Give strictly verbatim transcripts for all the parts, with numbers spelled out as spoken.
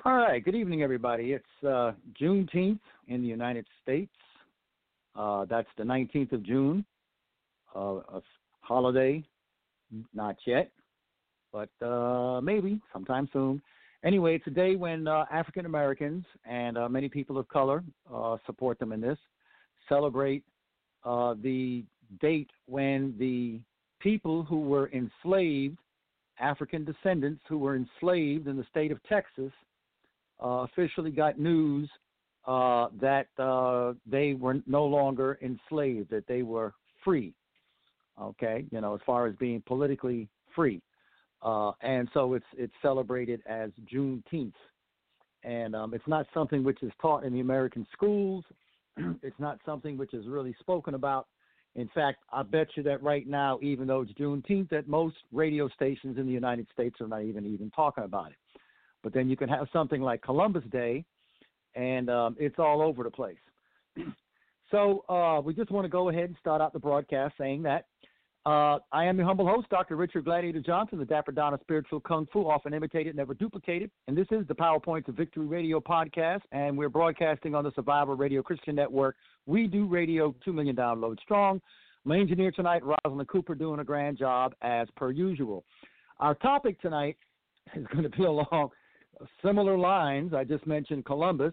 All right. Good evening, everybody. It's uh, Juneteenth in the United States. Uh, that's the nineteenth of June. Uh, a holiday, not yet, but uh, maybe sometime soon. Anyway, it's a day when uh, African Americans and uh, many people of color uh, support them in this, celebrate uh, the date when the people who were enslaved, African descendants who were enslaved in the state of Texas, uh, officially got news uh, that uh, they were no longer enslaved, that they were free, okay, you know, as far as being politically free. Uh, and so it's it's celebrated as Juneteenth. And um, it's not something which is taught in the American schools. It's not something which is really spoken about. In fact, I bet you that right now, even though it's Juneteenth, that most radio stations in the United States are not even even talking about it. But then you can have something like Columbus Day, and um, it's all over the place. So uh, we just want to go ahead and start out the broadcast saying that uh, I am your humble host, Doctor Richard Gladiator Johnson, the Dapper Don of Spiritual Kung Fu, often imitated, never duplicated. And this is the PowerPoints of Victory Radio podcast, and we're broadcasting on the Survivor Radio Christian Network. We do radio two million downloads strong. My engineer tonight, Rosalind Cooper, doing a grand job as per usual. Our topic tonight is going to be along similar lines. I just mentioned Columbus,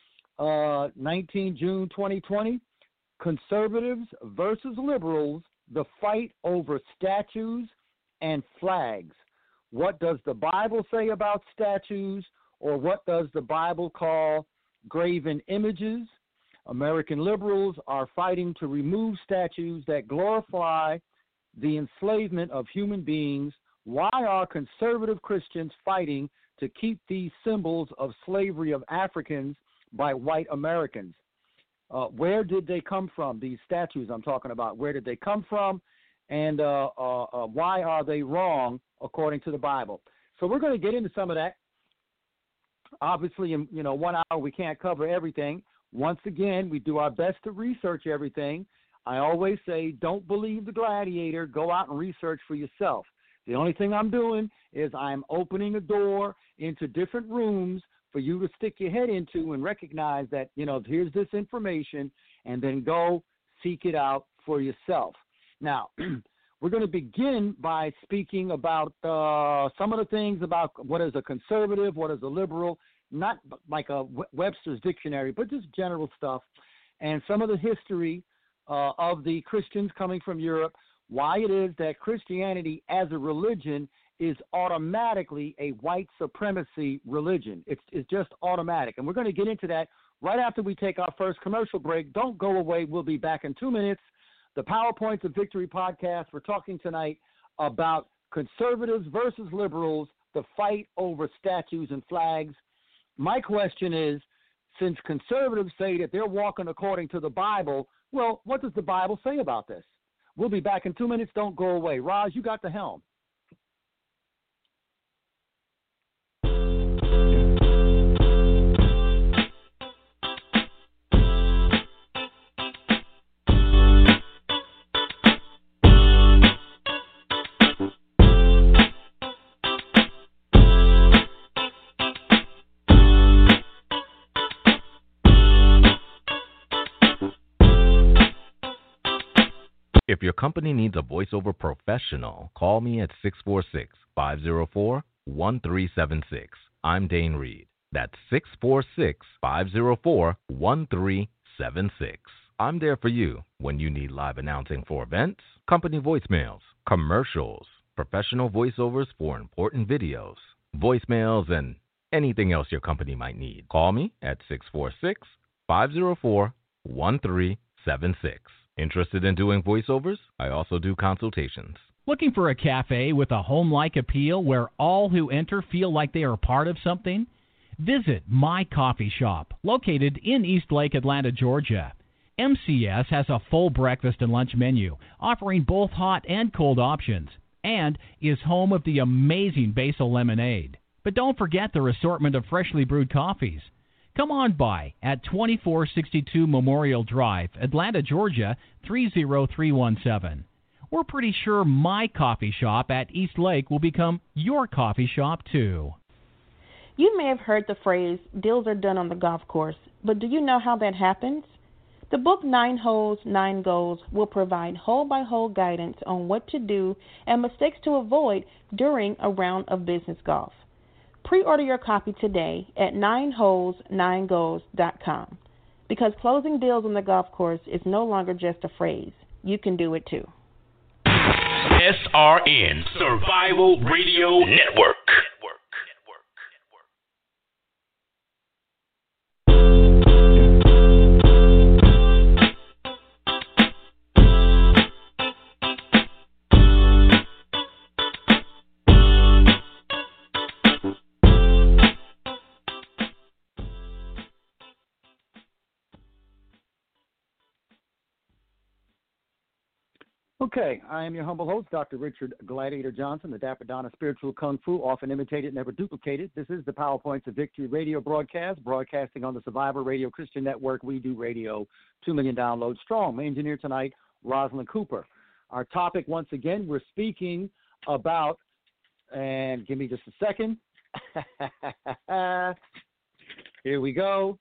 uh, nineteenth of June twenty twenty, conservatives versus liberals, the fight over statues and flags. What does the Bible say about statues, or what does the Bible call graven images? American liberals are fighting to remove statues that glorify the enslavement of human beings. Why are conservative Christians fighting to keep these symbols of slavery of Africans by white Americans? Uh, where did they come from, these statues I'm talking about? Where did they come from, and uh, uh, uh, why are they wrong according to the Bible? So we're going to get into some of that. Obviously, in you know one hour we can't cover everything. Once again, we do our best to research everything. I always say, don't believe the gladiator. Go out and research for yourself. The only thing I'm doing is I'm opening a door into different rooms for you to stick your head into and recognize that, you know, here's this information, and then go seek it out for yourself. Now, we're going to begin by speaking about uh, some of the things about what is a conservative, what is a liberal, not like a Webster's dictionary, but just general stuff, and some of the history uh, of the Christians coming from Europe, why it is that Christianity as a religion is automatically a white supremacy religion. It's, it's just automatic. And we're going to get into that right after we take our first commercial break. Don't go away. We'll be back in two minutes. The PowerPoints of Victory podcast. We're talking tonight about conservatives versus liberals, the fight over statues and flags. My question is, since conservatives say that they're walking according to the Bible, well, what does the Bible say about this? We'll be back in two minutes. Don't go away. Raj, you got the helm. If your company needs a voiceover professional, call me at six four six, five zero four, one three seven six. I'm Dane Reed. That's six four six, five zero four, one three seven six. I'm there for you when you need live announcing for events, company voicemails, commercials, professional voiceovers for important videos, voicemails, and anything else your company might need. Call me at six four six, five zero four, one three seven six. Interested in doing voiceovers? I also do consultations. Looking for a cafe with a home-like appeal where all who enter feel like they are part of something? Visit My Coffee Shop, located in Eastlake, Atlanta, Georgia. M C S has a full breakfast and lunch menu, offering both hot and cold options, and is home of the amazing basil lemonade. But don't forget their assortment of freshly brewed coffees. Come on by at twenty-four sixty-two Memorial Drive, Atlanta, Georgia, three zero three one seven. We're pretty sure My Coffee Shop at East Lake will become your coffee shop, too. You may have heard the phrase, deals are done on the golf course, but do you know how that happens? The book Nine Holes, Nine Goals will provide hole-by-hole guidance on what to do and mistakes to avoid during a round of business golf. Pre-order your copy today at nine holes nine goals dot com because closing deals on the golf course is no longer just a phrase. You can do it too. S R N Survival Radio Network. Okay, I am your humble host, Doctor Richard Gladiator Johnson, the Dapper Don of Spiritual Kung Fu, often imitated, never duplicated. This is the PowerPoints of Victory radio broadcast, broadcasting on the Survivor Radio Christian Network. We do radio, two million downloads strong. My engineer tonight, Rosalind Cooper. Our topic, once again, we're speaking about, and give me just a second. Here we go.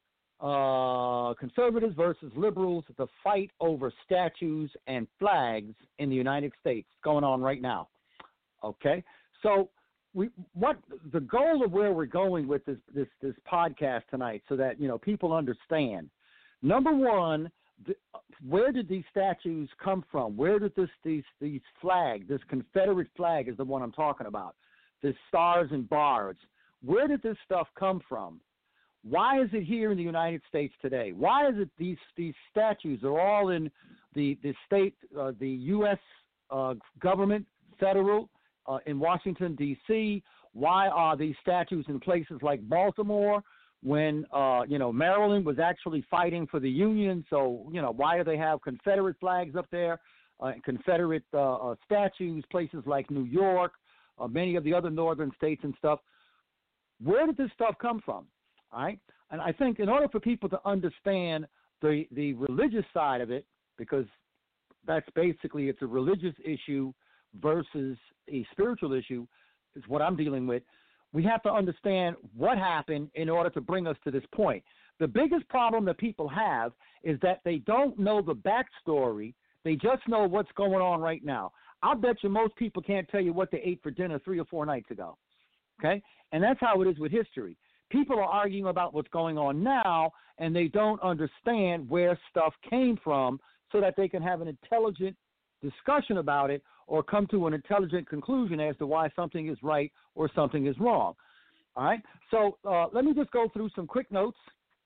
Uh, conservatives versus liberals, the fight over statues and flags in the United States going on right now. Okay, so we what the goal of where we're going with this this this podcast tonight, so that you know people understand. Number one, the, where did these statues come from? Where did this these these flag, this Confederate flag, is the one I'm talking about. The stars and bars. Where did this stuff come from? Why is it here in the United States today? Why is it these these statues are all in the the state, uh, the U S uh, government, federal, uh, in Washington, D C? Why are these statues in places like Baltimore when, uh, you know, Maryland was actually fighting for the Union? So, you know, why do they have Confederate flags up there, uh, Confederate uh, uh, statues, places like New York, uh, many of the other northern states and stuff? Where did this stuff come from? All right, and I think in order for people to understand the the religious side of it, because that's basically it's a religious issue versus a spiritual issue, is what I'm dealing with. We have to understand what happened in order to bring us to this point. The biggest problem that people have is that they don't know the backstory. They just know what's going on right now. I'll bet you most people can't tell you what they ate for dinner three or four nights ago. Okay, and that's how it is with history. People are arguing about what's going on now, and they don't understand where stuff came from so that they can have an intelligent discussion about it or come to an intelligent conclusion as to why something is right or something is wrong. All right? So uh, let me just go through some quick notes.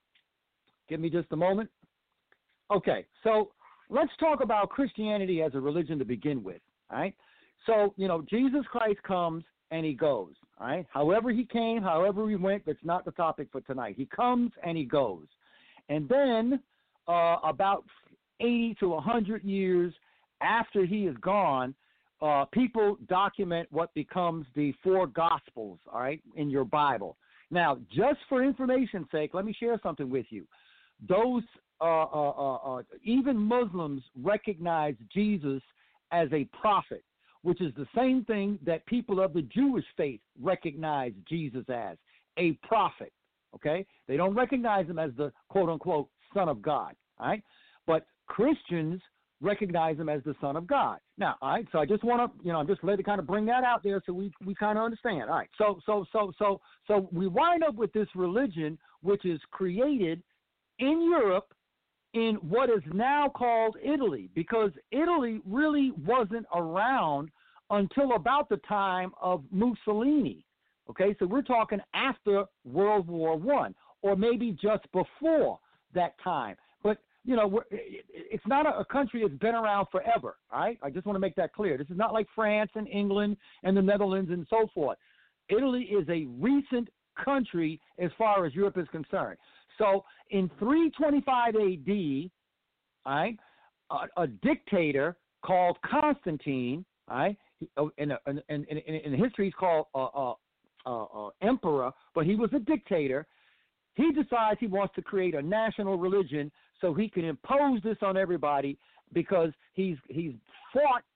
Give me just a moment. Okay, so let's talk about Christianity as a religion to begin with. All right? So, you know, Jesus Christ comes and he goes. All right. However he came, however he went, that's not the topic for tonight. He comes and he goes. And then uh, about eighty to one hundred years after he is gone, uh, people document what becomes the four Gospels, all right, in your Bible. Now, just for information's sake, let me share something with you. Those, uh, uh, uh, uh, even Muslims recognize Jesus as a prophet, which is the same thing that people of the Jewish faith recognize Jesus as, a prophet, okay? They don't recognize him as the quote-unquote Son of God, all right? But Christians recognize him as the Son of God. Now, all right, so I just want to, you know, I'm just letting to kind of bring that out there so we, we kind of understand. All right, so so so so so we wind up with this religion which is created in Europe in what is now called Italy, because Italy really wasn't around until about the time of Mussolini. Okay, so we're talking after World War One, or maybe just before that time. But, you know, we're, it's not a, a country that's been around forever, all right? I just want to make that clear. This is not like France and England and the Netherlands and so forth. Italy is a recent country as far as Europe is concerned. So in three twenty-five A D, all right, a, a dictator called Constantine, all right, in, in, in, in, in history he's called uh, uh, uh, uh, emperor, but he was a dictator. He decides he wants to create a national religion so he can impose this on everybody, because he's he's fought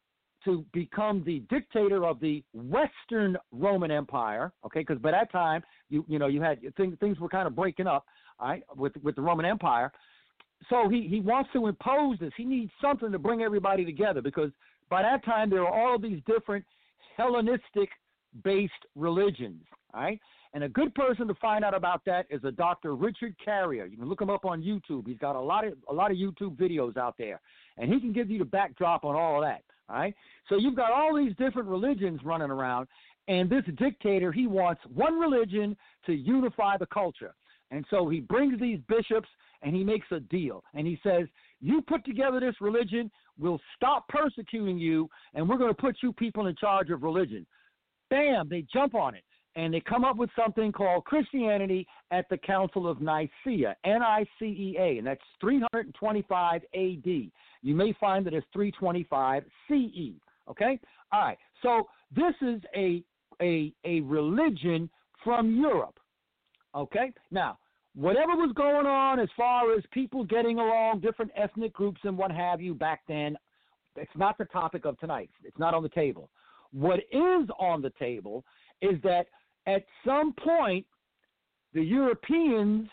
to become the dictator of the Western Roman Empire, okay, because by that time, you you know, you had things, things were kind of breaking up, all right, with, with the Roman Empire. So he, he wants to impose this. He needs something to bring everybody together because by that time there are all of these different Hellenistic-based religions, all right? And a good person to find out about that is a Doctor Richard Carrier. You can look him up on YouTube. He's got a lot of a lot of YouTube videos out there, and he can give you the backdrop on all of that. All right. So you've got all these different religions running around, and this dictator, he wants one religion to unify the culture. And so he brings these bishops, and he makes a deal, and he says, "You put together this religion, we'll stop persecuting you, and we're going to put you people in charge of religion." Bam! They jump on it. And they come up with something called Christianity at the Council of Nicaea, N I C E A, and that's three twenty-five A D. You may find that it's three twenty-five C E, okay? All right, so this is a, a, a religion from Europe, okay? Now, whatever was going on as far as people getting along, different ethnic groups and what have you back then, it's not the topic of tonight. It's not on the table. What is on the table is that at some point, the Europeans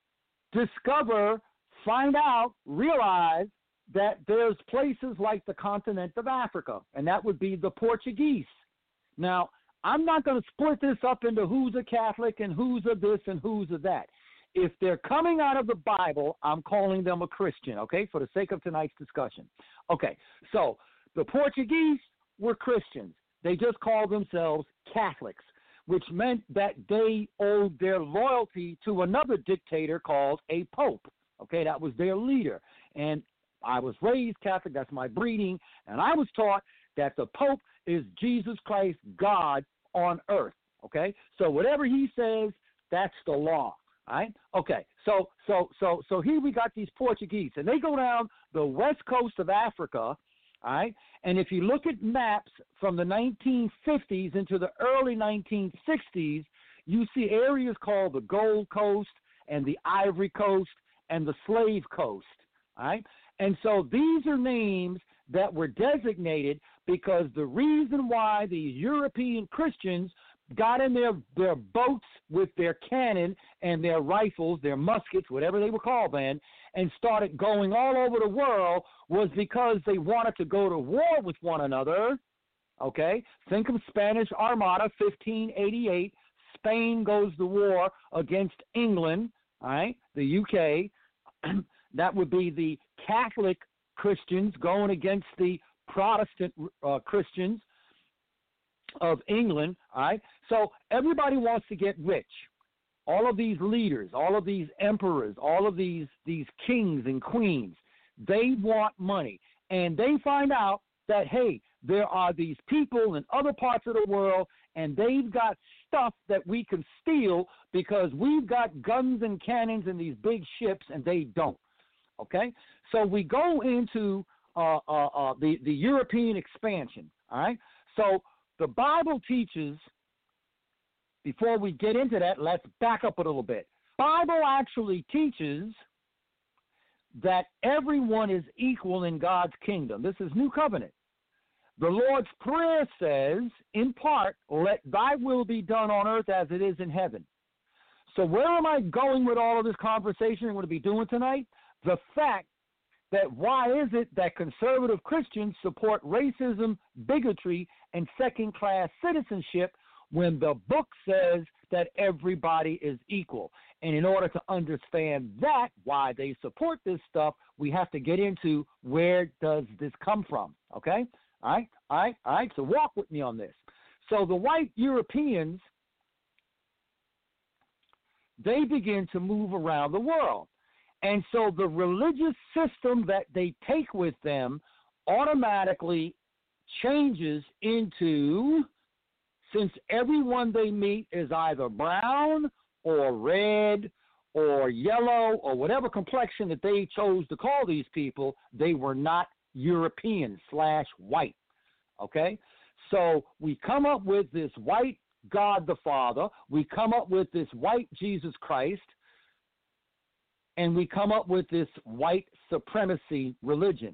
discover, find out, realize that there's places like the continent of Africa, and that would be the Portuguese. Now, I'm not going to split this up into who's a Catholic and who's a this and who's a that. If they're coming out of the Bible, I'm calling them a Christian, okay, for the sake of tonight's discussion. Okay, so the Portuguese were Christians. They just called themselves Catholics, which meant that they owed their loyalty to another dictator called a pope. Okay, that was their leader. And I was raised Catholic, that's my breeding, and I was taught that the pope is Jesus Christ, God on earth. Okay, so whatever he says, that's the law. All right? Okay, so so so so here we got these Portuguese, and they go down the west coast of Africa. All right, and if you look at maps from the nineteen fifties into the early nineteen sixties, you see areas called the Gold Coast and the Ivory Coast and the Slave Coast. All right, and so these are names that were designated because the reason why these European Christians got in their, their boats with their cannon and their rifles, their muskets, whatever they were called then, and started going all over the world was because they wanted to go to war with one another, okay? Think of Spanish Armada, fifteen eighty-eight. Spain goes to war against England, all right, the U K. That would be the Catholic Christians going against the Protestant uh, Christians of England, all right? So everybody wants to get rich. All of these leaders, all of these emperors, all of these, these kings and queens, they want money. And they find out that, hey, there are these people in other parts of the world, and they've got stuff that we can steal because we've got guns and cannons and these big ships, and they don't, okay? So we go into uh, uh, uh, the, the European expansion, all right? So the Bible teaches, before we get into that, let's back up a little bit. Bible actually teaches that everyone is equal in God's kingdom. This is New Covenant. The Lord's Prayer says, in part, let thy will be done on earth as it is in heaven. So where am I going with all of this conversation I'm going to be doing tonight? The fact that why is it that conservative Christians support racism, bigotry, and second-class citizenship when the book says that everybody is equal? And in order to understand that, why they support this stuff, we have to get into where does this come from, okay? All right, all right, all right, so walk with me on this. So the white Europeans, they begin to move around the world. And so the religious system that they take with them automatically changes into, since everyone they meet is either brown or red or yellow or whatever complexion that they chose to call these people, they were not European slash white, okay? So we come up with this white God the Father, we come up with this white Jesus Christ, and we come up with this white supremacy religion.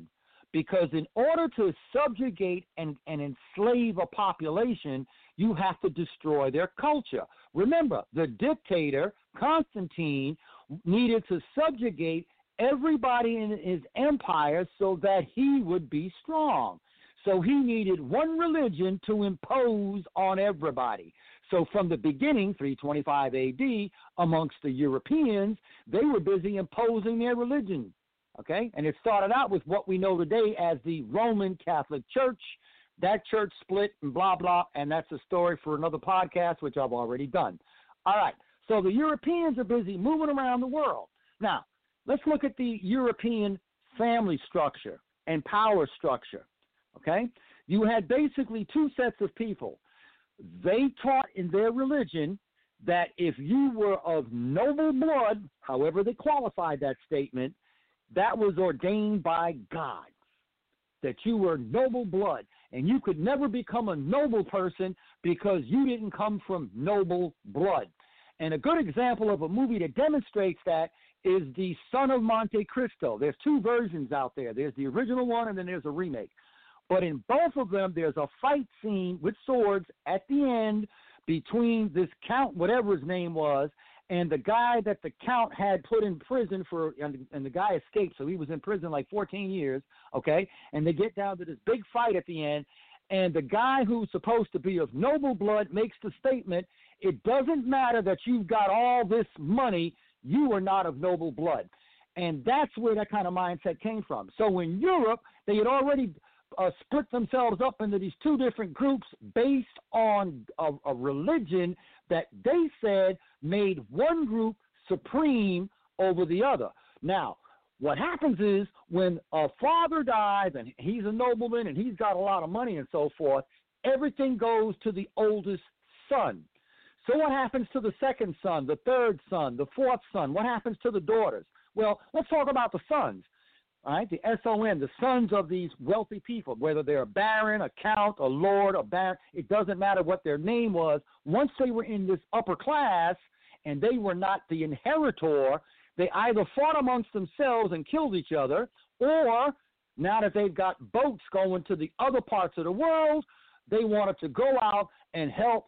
because in order to subjugate and, and enslave a population, you have to destroy their culture. Remember, the dictator, Constantine, needed to subjugate everybody in his empire so that he would be strong. So he needed one religion to impose on everybody. So from the beginning, three twenty-five A D, amongst the Europeans, they were busy imposing their religion, okay? And it started out with what we know today as the Roman Catholic Church. That church split and blah, blah, and that's a story for another podcast, which I've already done. All right, so the Europeans are busy moving around the world. Now, let's look at the European family structure and power structure. Okay, you had basically two sets of people. They taught in their religion that if you were of noble blood, however they qualified that statement, that was ordained by God, that you were noble blood, and you could never become a noble person because you didn't come from noble blood. And a good example of a movie that demonstrates that is The Son of Monte Cristo. There's two versions out there. There's the original one, and then there's a remake. But in both of them, there's a fight scene with swords at the end between this count, whatever his name was, and the guy that the count had put in prison for, and, and the guy escaped, so he was in prison like fourteen years, okay? And they get down to this big fight at the end, and the guy who's supposed to be of noble blood makes the statement, it doesn't matter that you've got all this money, you are not of noble blood. And that's where that kind of mindset came from. So in Europe, they had already Uh, split themselves up into these two different groups based on a, a religion that they said made one group supreme over the other. Now, what happens is when a father dies and he's a nobleman and he's got a lot of money and so forth, everything goes to the oldest son. So what happens to the second son, the third son, the fourth son? What happens to the daughters? Well, let's talk about the sons. All right, the S O N, the sons of these wealthy people, whether they're a baron, a count, a lord, a baron, it doesn't matter what their name was. Once they were in this upper class and they were not the inheritor, they either fought amongst themselves and killed each other, or now that they've got boats going to the other parts of the world, they wanted to go out and help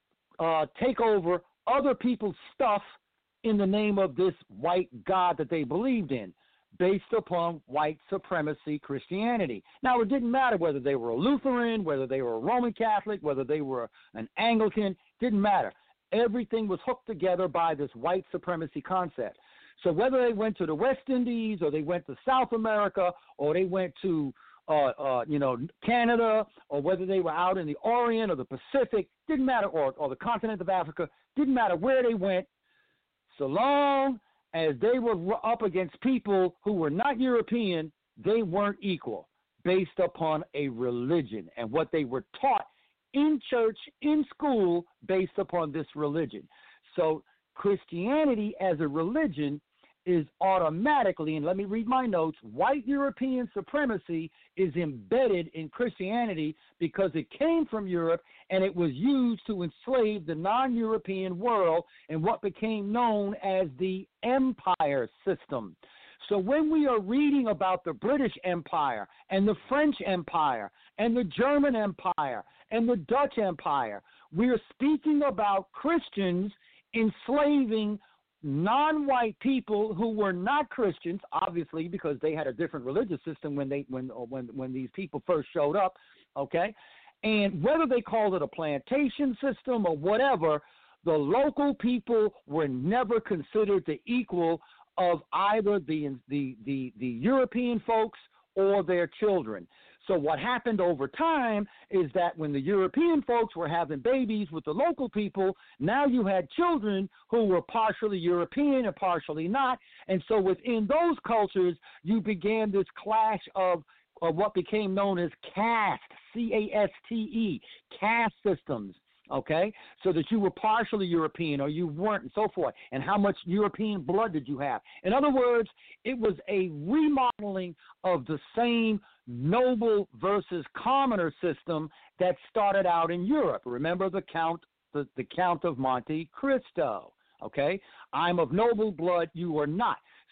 uh, take over other people's stuff in the name of this white God that they believed in, based upon white supremacy Christianity. Now, it didn't matter whether they were a Lutheran, whether they were a Roman Catholic, whether they were an Anglican, didn't matter. Everything was hooked together by this white supremacy concept. So whether they went to the West Indies or they went to South America or they went to, uh, uh, you know, Canada, or whether they were out in the Orient or the Pacific, didn't matter, or, or the continent of Africa, didn't matter where they went, so long as they were up against people who were not European, they weren't equal based upon a religion and what they were taught in church, in school, based upon this religion. So Christianity as a religion is automatically, and let me read my notes, white European supremacy is embedded in Christianity because it came from Europe and it was used to enslave the non-European world in what became known as the empire system. So when we are reading about the British Empire and the French Empire and the German Empire and the Dutch Empire, we are speaking about Christians enslaving non-white people who were not Christians, obviously, because they had a different religious system when they when when when these people first showed up, okay? And whether they called it a plantation system or whatever, the local people were never considered the equal of either the the the, the European folks or their children. So what happened over time is that when the European folks were having babies with the local people, now you had children who were partially European and partially not. And so within those cultures, you began this clash of, of what became known as caste, C A S T E, caste systems. Okay, so that you were partially European or you weren't and so forth, and how much European blood did you have? In other words, it was a remodeling of the same noble versus commoner system that started out in Europe. Remember the Count, the, the Count of Monte Cristo, okay? I'm of noble blood, you are not.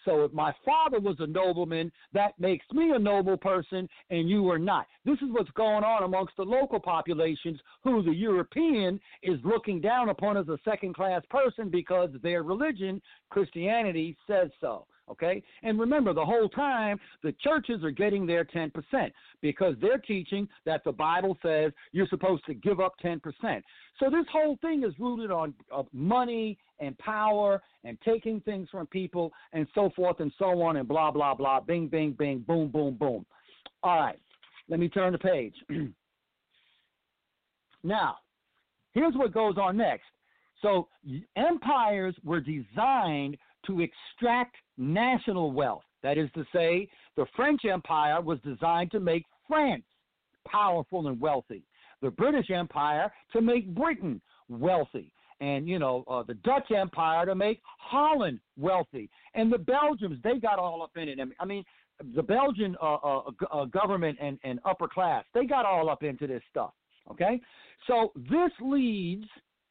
So if my father was a nobleman, that makes me a noble person and you are not. This is what's going on amongst the local populations who the European is looking down upon as a second-class person because their religion, Christianity, says so. Okay? And remember, the whole time, the churches are getting their ten percent because they're teaching that the Bible says you're supposed to give up ten percent. So this whole thing is rooted on uh, money and power and taking things from people and so forth and so on and blah, blah, blah, bing, bing, bing, boom, boom, boom. All right, let me turn the page. Now, here's what goes on next. So empires were designed to extract national wealth. That is to say, the French Empire was designed to make France powerful and wealthy. The British Empire to make Britain wealthy. And, you know, uh, the Dutch Empire to make Holland wealthy. And the Belgians, they got all up in it. I mean, the Belgian uh, uh, uh, government and, and upper class, they got all up into this stuff. Okay? So this leads...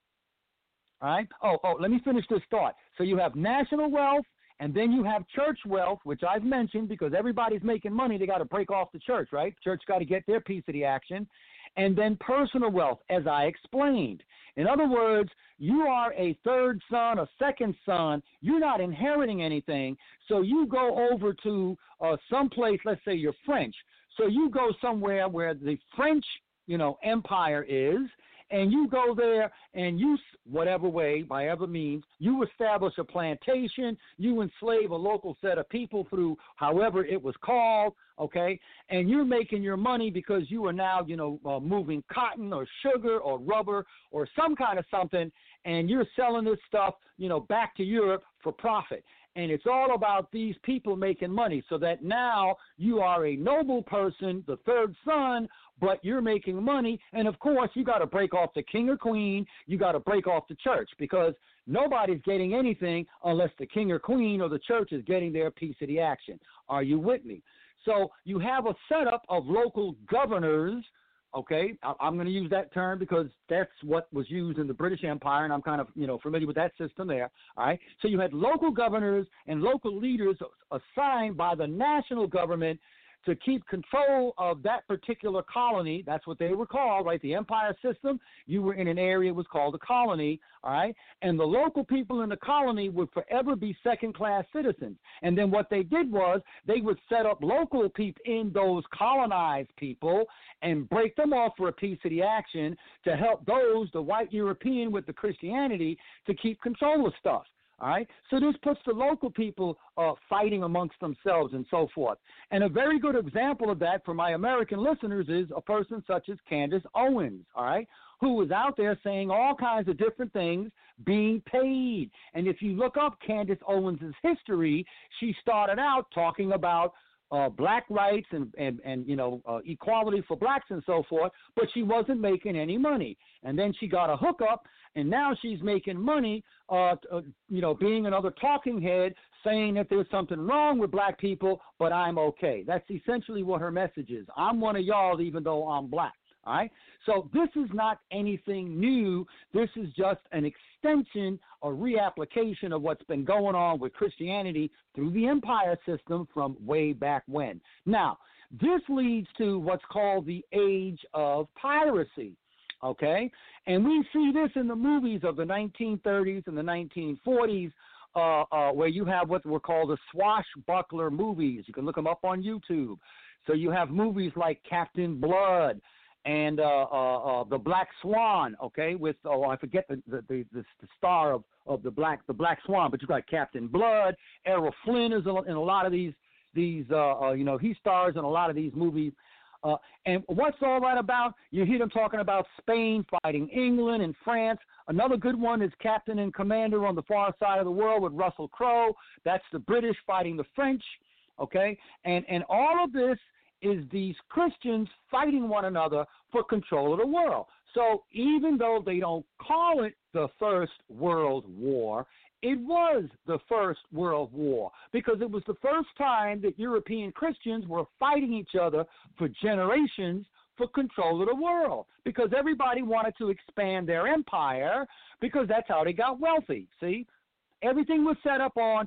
All right. Oh, oh, let me finish this thought. So you have national wealth, and then you have church wealth, which I've mentioned because everybody's making money. They got to break off the church, right? Church got to get their piece of the action. And then personal wealth, as I explained. In other words, you are a third son, a second son. You're not inheriting anything. So you go over to uh, someplace, let's say you're French. So you go somewhere where the French, you know, empire is, and you go there and you, whatever way, by other means, you establish a plantation, you enslave a local set of people through however it was called, okay, and you're making your money because you are now, you know, uh, moving cotton or sugar or rubber or some kind of something, and you're selling this stuff, you know, back to Europe for profit. And it's all about these people making money so that now you are a noble person, the third son, but you're making money. And, of course, you got to break off the king or queen. You got to break off the church because nobody's getting anything unless the king or queen or the church is getting their piece of the action. Are you with me? So you have a setup of local governors. Okay, I'm going to use that term because that's what was used in the British Empire, and I'm kind of, you know, familiar with that system there. All right, so you had local governors and local leaders assigned by the national government to keep control of that particular colony. That's what they were called, right? The empire system. You were in an area that was called a colony, all right? And the local people in the colony would forever be second-class citizens. And then what they did was they would set up local people in those colonized people and break them off for a piece of the action to help those, the white European with the Christianity, to keep control of stuff. All right, so this puts the local people uh, fighting amongst themselves and so forth. And a very good example of that for my American listeners is a person such as Candace Owens, all right, who was out there saying all kinds of different things, being paid. And if you look up Candace Owens' history, she started out talking about Uh, black rights and, and, and you know, uh, equality for blacks and so forth, but she wasn't making any money. And then she got a hookup, and now she's making money, uh, uh, you know, being another talking head, saying that there's something wrong with black people, but I'm okay. That's essentially what her message is. I'm one of y'all even though I'm black. All right, so this is not anything new. This is just an extension or reapplication of what's been going on with Christianity through the empire system from way back when. Now, this leads to what's called the age of piracy, okay? And we see this in the movies of the nineteen thirties and the nineteen forties, uh, uh, where you have what were called the swashbuckler movies. You can look them up on YouTube. So you have movies like Captain Blood, and uh, uh, uh, the Black Swan, okay, with oh I forget the the, the, the star of, of the Black the Black Swan, but you got Captain Blood. Errol Flynn is in a lot of these these uh, uh, you know he stars in a lot of these movies. Uh, and what's all that about? You hear them talking about Spain fighting England and France. Another good one is Captain and Commander on the Far Side of the World with Russell Crowe. That's the British fighting the French, okay, and and all of this is these Christians fighting one another for control of the world. So even though they don't call it the First World War, it was the First World War because it was the first time that European Christians were fighting each other for generations for control of the world because everybody wanted to expand their empire because that's how they got wealthy, see? Everything was set up on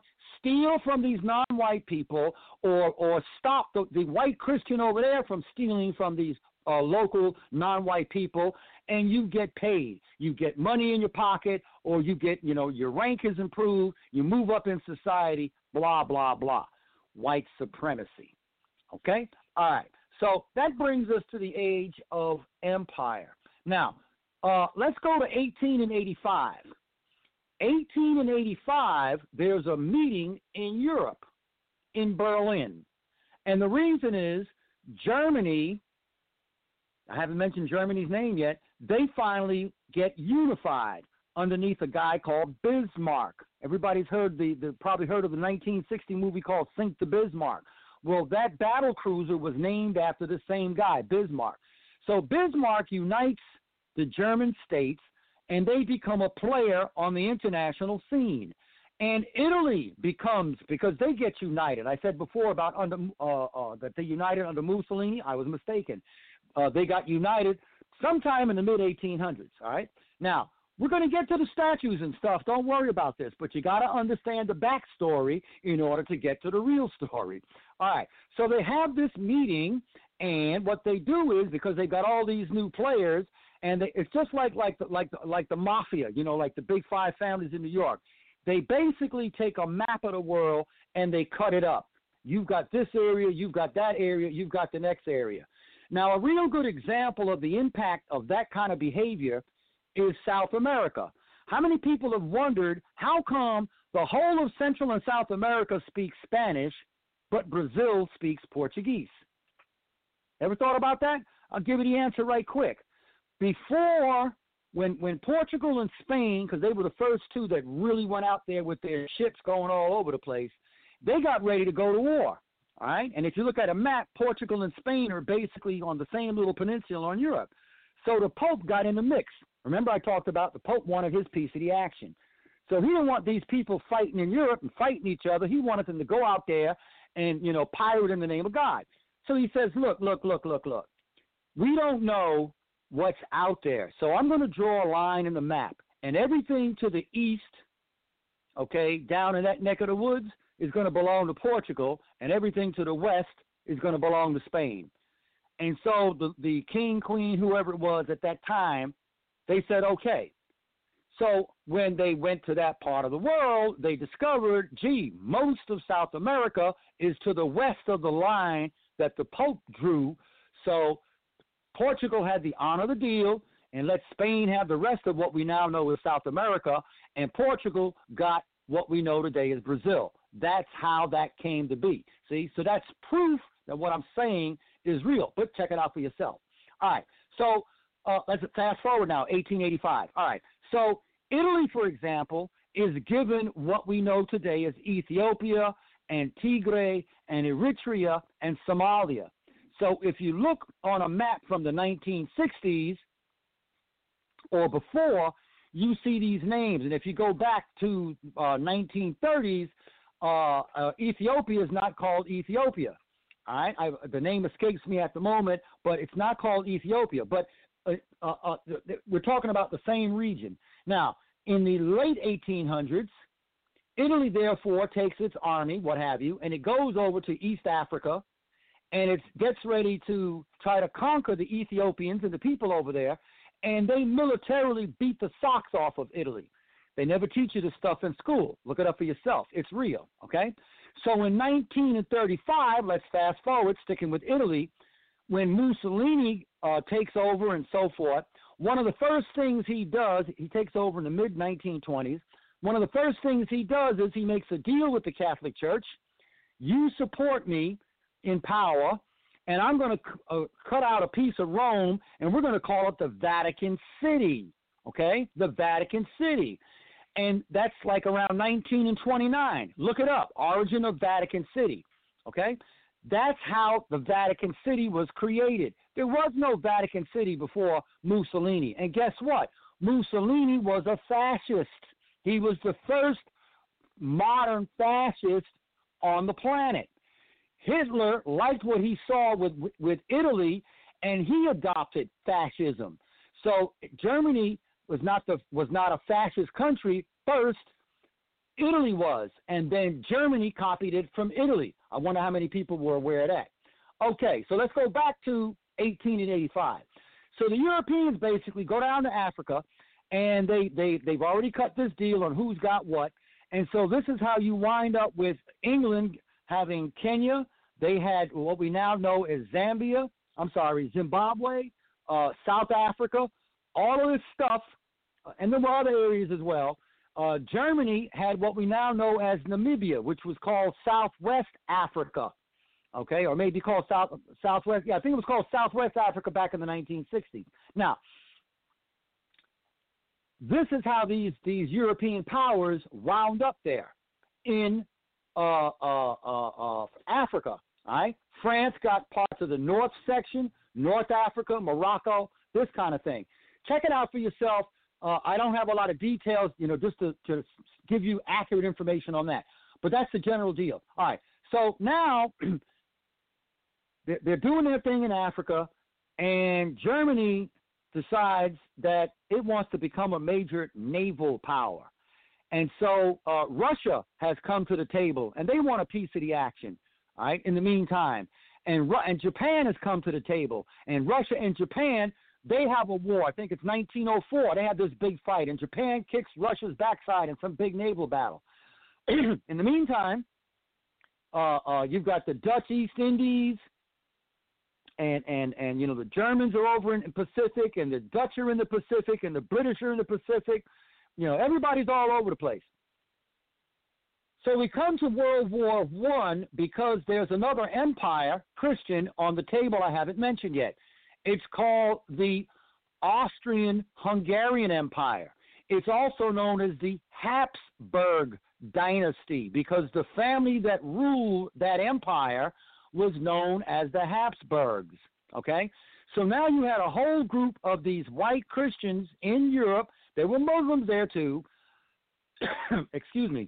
steal from these non-white people or or stop the, the white Christian over there from stealing from these uh, local non-white people, and you get paid. You get money in your pocket, or you get, you know, your rank is improved, you move up in society, blah, blah, blah. White supremacy. Okay? All right. So that brings us to the age of empire. Now, uh, let's go to eighteen and eighty-five. eighteen and eighty-five, there's a meeting in Europe, in Berlin. And the reason is Germany, I haven't mentioned Germany's name yet, they finally get unified underneath a guy called Bismarck. Everybody's heard the, the probably heard of the nineteen sixty movie called Sink the Bismarck. Well, that battle cruiser was named after the same guy, Bismarck. So Bismarck unites the German states, and they become a player on the international scene. And Italy becomes, because they get united. I said before about under uh, uh, that they united under Mussolini. I was mistaken. Uh, they got united sometime in the mid eighteen hundreds, all right? Now, we're going to get to the statues and stuff. Don't worry about this, but you got to understand the backstory in order to get to the real story. All right, so they have this meeting, and what they do is, because they got all these new players, and they, it's just like like the, like the, like the mafia, you know, like the big five families in New York. They basically take a map of the world and they cut it up. You've got this area, you've got that area, you've got the next area. Now, a real good example of the impact of that kind of behavior is South America. How many people have wondered how come the whole of Central and South America speaks Spanish, but Brazil speaks Portuguese? Ever thought about that? I'll give you the answer right quick. Before, when when Portugal and Spain, because they were the first two that really went out there with their ships going all over the place, they got ready to go to war. All right? And if you look at a map, Portugal and Spain are basically on the same little peninsula on Europe. So the Pope got in the mix. Remember I talked about the Pope wanted his piece of the action. So he didn't want these people fighting in Europe and fighting each other. He wanted them to go out there and, you know, pirate in the name of God. So he says, look, look, look, look, look. We don't know what's out there. So I'm going to draw a line in the map. And everything to the east, okay, down in that neck of the woods, is going to belong to Portugal. And everything to the west is going to belong to Spain. And so the, the king, queen, whoever it was at that time, they said, okay. So when they went to that part of the world, they discovered, gee, most of South America is to the west of the line that the Pope drew. So Portugal had the honor of the deal and let Spain have the rest of what we now know as South America, and Portugal got what we know today as Brazil. That's how that came to be. See, so that's proof that what I'm saying is real, but check it out for yourself. All right, so uh, let's fast forward now, eighteen eighty-five. All right, so Italy, for example, is given what we know today as Ethiopia and Tigray and Eritrea and Somalia. So if you look on a map from the nineteen sixties or before, you see these names. And if you go back to uh, nineteen thirties, uh, uh, Ethiopia is not called Ethiopia. All right, I, the name escapes me at the moment, but it's not called Ethiopia. But uh, uh, uh, we're talking about the same region. Now, in the late eighteen hundreds, Italy, therefore, takes its army, what have you, and it goes over to East Africa, and it gets ready to try to conquer the Ethiopians and the people over there, and they militarily beat the socks off of Italy. They never teach you this stuff in school. Look it up for yourself. It's real, okay? So in nineteen thirty-five, let's fast forward, sticking with Italy, when Mussolini uh, takes over and so forth, one of the first things he does, he takes over in the mid nineteen twenties, one of the first things he does is he makes a deal with the Catholic Church. You support me in power, and I'm going to uh, cut out a piece of Rome, and we're going to call it the Vatican City, okay? The Vatican City. And that's like around nineteen twenty-nine. Look it up, origin of Vatican City, okay? That's how the Vatican City was created. There was no Vatican City before Mussolini. And guess what? Mussolini was a fascist. He was the first modern fascist on the planet. Hitler liked what he saw with, with Italy, and he adopted fascism. So Germany was not the was not a fascist country first. Italy was, and then Germany copied it from Italy. I wonder how many people were aware of that. Okay, so let's go back to eighteen eighty-five. So the Europeans basically go down to Africa, and they, they, they've already cut this deal on who's got what. And so this is how you wind up with England having Kenya. They had what we now know as Zambia, I'm sorry, Zimbabwe, uh, South Africa, all of this stuff, uh, and there were other areas as well. Uh, Germany had what we now know as Namibia, which was called Southwest Africa, okay, or maybe called South Southwest. Yeah, I think it was called Southwest Africa back in the nineteen sixties. Now, this is how these, these European powers wound up there in uh, uh, uh, uh, Africa. All right? France got parts of the north section, North Africa, Morocco, this kind of thing. Check it out for yourself. Uh, I don't have a lot of details, you know, just to, to give you accurate information on that. But that's the general deal. All right. So now they're, they're doing their thing in Africa, and Germany decides that it wants to become a major naval power. And so uh, Russia has come to the table, and they want a piece of the action, all right, in the meantime. And, and Japan has come to the table, and Russia and Japan, they have a war. I think it's nineteen oh four. They had this big fight, and Japan kicks Russia's backside in some big naval battle. In the meantime, uh, uh, you've got the Dutch East Indies, and, and, and you know, the Germans are over in the Pacific, and the Dutch are in the Pacific, and the British are in the Pacific. You know, everybody's all over the place. So we come to World War One because there's another empire, Christian, on the table I haven't mentioned yet. It's called the Austrian-Hungarian Empire. It's also known as the Habsburg dynasty because the family that ruled that empire was known as the Habsburgs, okay? So now you had a whole group of these white Christians in Europe. There were Muslims there too. Excuse me.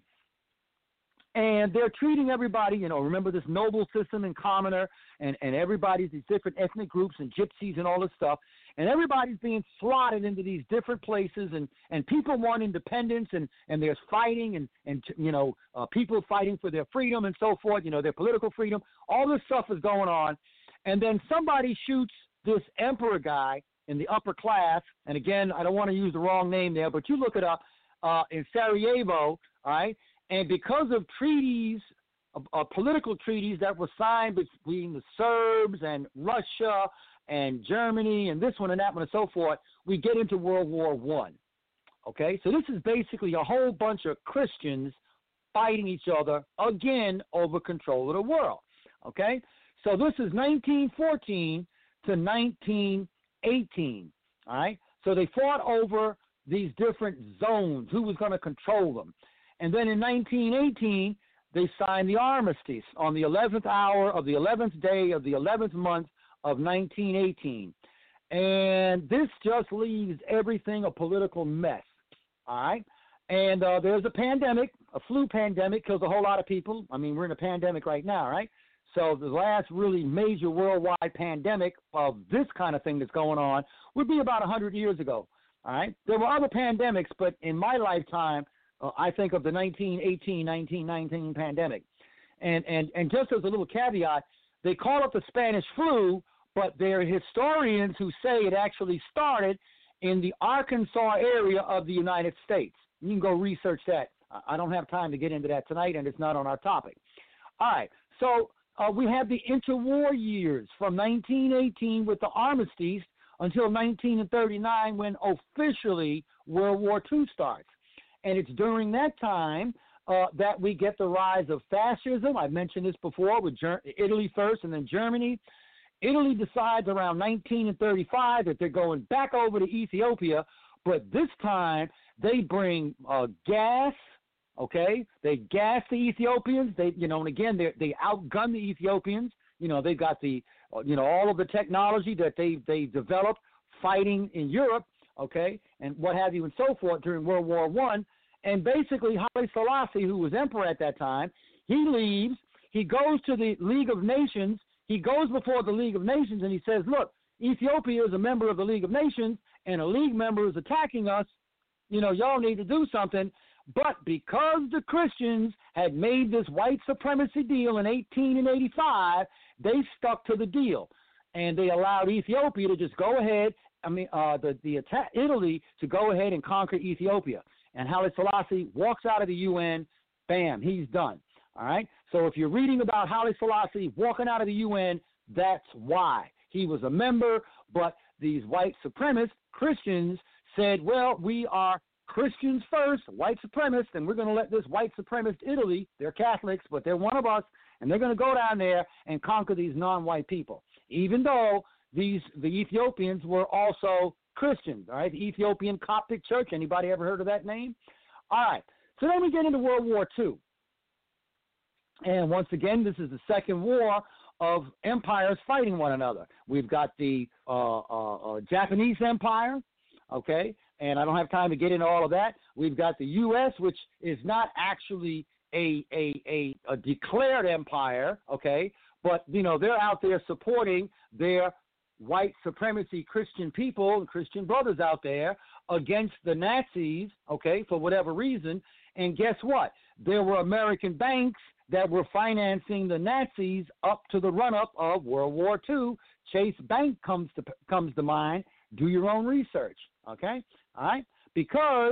And they're treating everybody, you know, remember this noble system and commoner, and, and everybody's these different ethnic groups and gypsies and all this stuff. And everybody's being slotted into these different places, and, and people want independence, and, and there's fighting, and, and you know, uh, people fighting for their freedom and so forth, you know, their political freedom. All this stuff is going on. And then somebody shoots this emperor guy in the upper class, and again, I don't want to use the wrong name there, but you look it up, uh, in Sarajevo, all right? And because of treaties, uh, uh, political treaties that were signed between the Serbs and Russia and Germany and this one and that one and so forth, we get into World War One. Okay, so this is basically a whole bunch of Christians fighting each other again over control of the world. Okay, so this is nineteen fourteen to nineteen eighteen. All right, so they fought over these different zones, who was going to control them. And then in nineteen eighteen, they signed the armistice on the eleventh hour of the eleventh day of the eleventh month of nineteen eighteen. And this just leaves everything a political mess, all right? And uh, there's a pandemic, a flu pandemic, kills a whole lot of people. I mean, we're in a pandemic right now, right? So the last really major worldwide pandemic of this kind of thing that's going on would be about one hundred years ago, all right? There were other pandemics, but in my lifetime, uh, I think of the nineteen eighteen, nineteen nineteen pandemic. And, and, and just as a little caveat, they call it the Spanish flu, but there are historians who say it actually started in the Arkansas area of the United States. You can go research that. I don't have time to get into that tonight, and it's not on our topic. All right, so uh, we have the interwar years from nineteen eighteen with the armistice until nineteen thirty-nine when officially World War Two starts. And it's during that time uh, that we get the rise of fascism. I've mentioned this before with Ger- Italy first and then Germany. Italy decides around nineteen thirty-five that they're going back over to Ethiopia, but this time they bring uh, gas, okay? They gas the Ethiopians. They, you know, and again, they they outgun the Ethiopians. You know, they've got the, you know, all of the technology that they they developed fighting in Europe, okay, and what have you and so forth during World War One. And basically, Haile Selassie, who was emperor at that time, he leaves. He goes to the League of Nations. He goes before the League of Nations and he says, look, Ethiopia is a member of the League of Nations and a league member is attacking us. You know, y'all need to do something. But because the Christians had made this white supremacy deal in eighteen eighty-five, they stuck to the deal, and they allowed Ethiopia to just go ahead. I mean, uh, the the attack, Italy to go ahead and conquer Ethiopia. And Haile Selassie walks out of the U N. Bam, he's done. All right. So if you're reading about Haile Selassie walking out of the U N, that's why. He was a member, but these white supremacist Christians said, well, we are Christians first, white supremacists, and we're going to let this white supremacist Italy, they're Catholics, but they're one of us, and they're going to go down there and conquer these non-white people, even though these the Ethiopians were also Christians, all right? The Ethiopian Coptic Church, anybody ever heard of that name? All right, so then we get into World War Two. And once again, this is the second war of empires fighting one another. We've got the uh, uh, uh, Japanese Empire, okay, and I don't have time to get into all of that. We've got the U S, which is not actually a a, a, a declared empire, okay, but, you know, they're out there supporting their white supremacy Christian people and Christian brothers out there against the Nazis, okay, for whatever reason. And guess what? There were American banks that were financing the Nazis up to the run-up of World War Two. Chase Bank comes to comes to mind. Do your own research, okay? All right? Because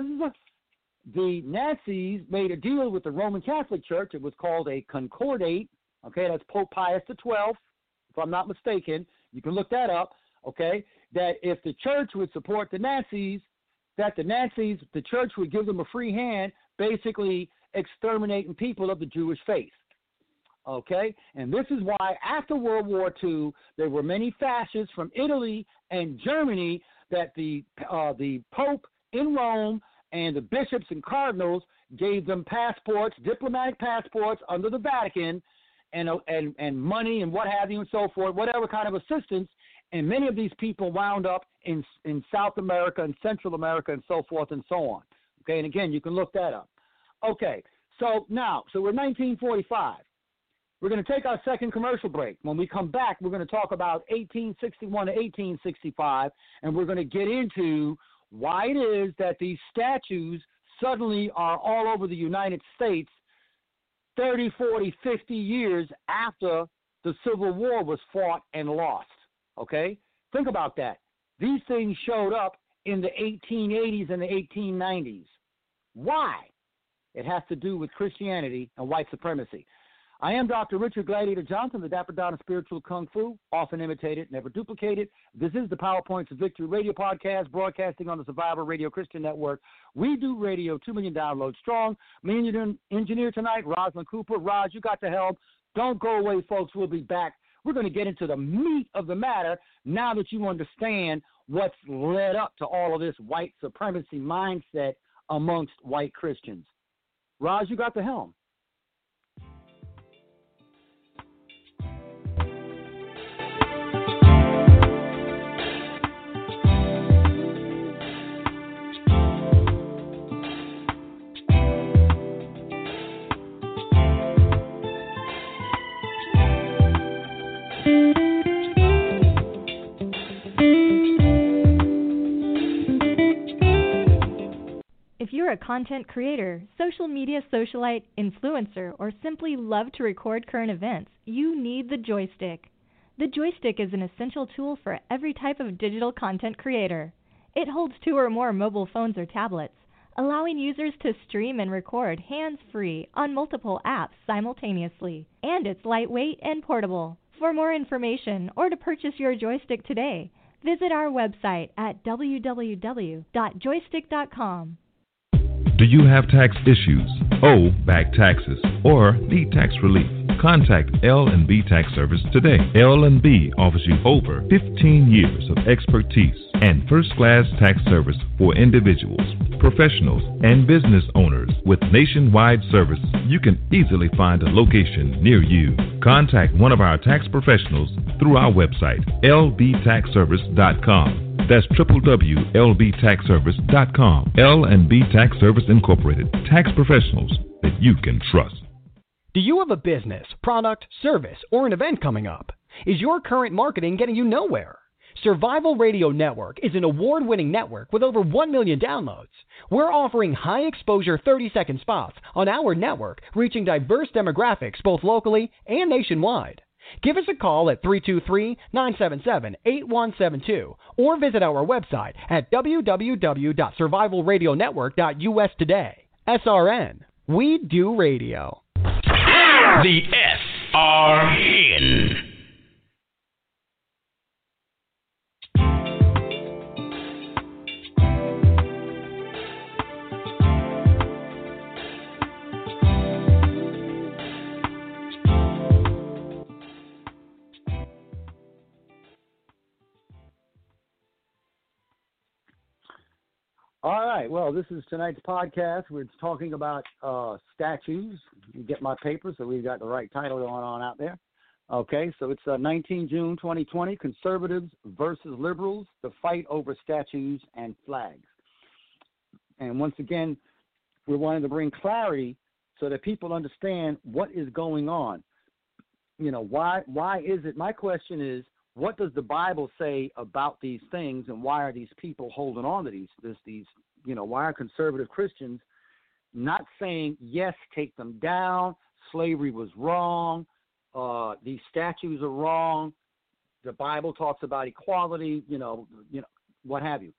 the Nazis made a deal with the Roman Catholic Church. It was called a concordate, okay? That's Pope Pius the twelfth, if I'm not mistaken. You can look that up, okay? That if the church would support the Nazis, that the Nazis, the church would give them a free hand, basically exterminating people of the Jewish faith, okay? And this is why after World War Two, there were many fascists from Italy and Germany that the uh, the Pope in Rome and the bishops and cardinals gave them passports, diplomatic passports under the Vatican, and and and money and what have you and so forth, whatever kind of assistance. And many of these people wound up in in South America and Central America and so forth and so on. Okay, and again, you can look that up. Okay, so now, so we're nineteen forty-five. We're going to take our second commercial break. When we come back, we're going to talk about eighteen sixty-one to eighteen sixty-five, and we're going to get into why it is that these statues suddenly are all over the United States thirty, forty, fifty years after the Civil War was fought and lost, okay? Think about that. These things showed up in the eighteen eighties and the eighteen nineties. Why? It has to do with Christianity and white supremacy. I am Doctor Richard Gladiator Johnson, the Dapper Don of Spiritual Kung Fu, often imitated, never duplicated. This is the PowerPoints of Victory radio podcast, broadcasting on the Survivor Radio Christian Network. We do radio two million downloads strong. Me and your engineer tonight, Rosalind Cooper. Raj, you got the helm. Don't go away, folks. We'll be back. We're going to get into the meat of the matter now that you understand what's led up to all of this white supremacy mindset amongst white Christians. Raj, you got the helm. If you're a content creator, social media socialite, influencer, or simply love to record current events, you need the Joystick. The Joystick is an essential tool for every type of digital content creator. It holds two or more mobile phones or tablets, allowing users to stream and record hands-free on multiple apps simultaneously, and it's lightweight and portable. For more information or to purchase your Joystick today, visit our website at w w w dot joystick dot com. Do you have tax issues, owe back taxes, or need tax relief? Contact L and B Tax Service today. L and B offers you over fifteen years of expertise and first-class tax service for individuals, professionals, and business owners. With nationwide service, you can easily find a location near you. Contact one of our tax professionals through our website, l b tax service dot com. That's w w w dot l b tax service dot com. L and B Tax Service Incorporated. Tax professionals that you can trust. Do you have a business, product, service, or an event coming up? Is your current marketing getting you nowhere? Survival Radio Network is an award-winning network with over one million downloads. We're offering high-exposure thirty-second spots on our network, reaching diverse demographics both locally and nationwide. Give us a call at three two three, nine seven seven, eight one seven two or visit our website at w w w dot survival radio network dot u s today. S R N. We do radio. The S R N. All right. Well, this is tonight's podcast. We're talking about uh, statues. You get my paper, so we've got the right title going on out there. Okay, so it's uh, nineteenth of June, twenty twenty, Conservatives versus Liberals, the fight over statues and flags. And once again, we're wanting to bring clarity so that people understand what is going on. You know, why why is it? My question is, what does the Bible say about these things, and why are these people holding on to these, this, these, you know, why are conservative Christians not saying, yes, take them down, slavery was wrong, uh, these statues are wrong, the Bible talks about equality, you know, you know, what have you.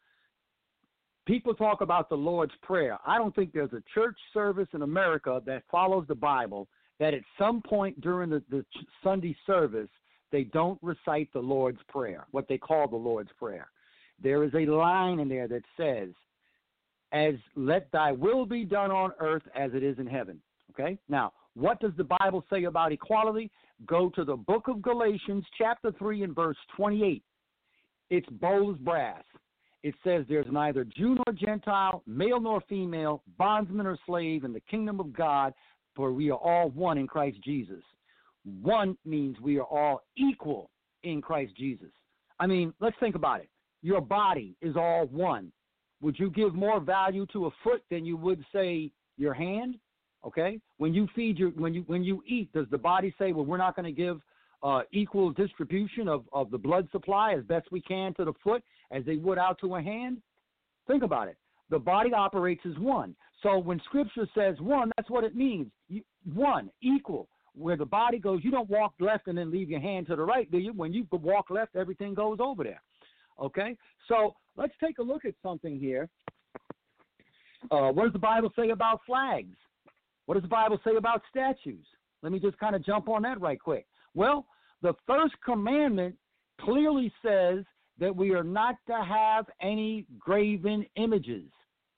People talk about the Lord's Prayer. I don't think there's a church service in America that follows the Bible that at some point during the, the Sunday service they don't recite the Lord's Prayer, what they call the Lord's Prayer. There is a line in there that says, "As let thy will be done on earth as it is in heaven." Okay? Now, what does the Bible say about equality? Go to the book of Galatians, chapter three, and verse twenty-eight. It's bold as brass. It says there's neither Jew nor Gentile, male nor female, bondsman or slave in the kingdom of God, for we are all one in Christ Jesus. One means we are all equal in Christ Jesus. I mean, let's think about it. Your body is all one. Would you give more value to a foot than you would, say, your hand? Okay? When you feed your, when you when you eat, does the body say, well, we're not going to give uh, equal distribution of, of the blood supply as best we can to the foot as they would out to a hand? Think about it. The body operates as one. So when Scripture says one, that's what it means. You, one, equal. Where the body goes, you don't walk left and then leave your hand to the right, do you? When you walk left, everything goes over there. Okay? So let's take a look at something here. Uh, what does the Bible say about flags? What does the Bible say about statues? Let me just kind of jump on that right quick. Well, the first commandment clearly says that we are not to have any graven images.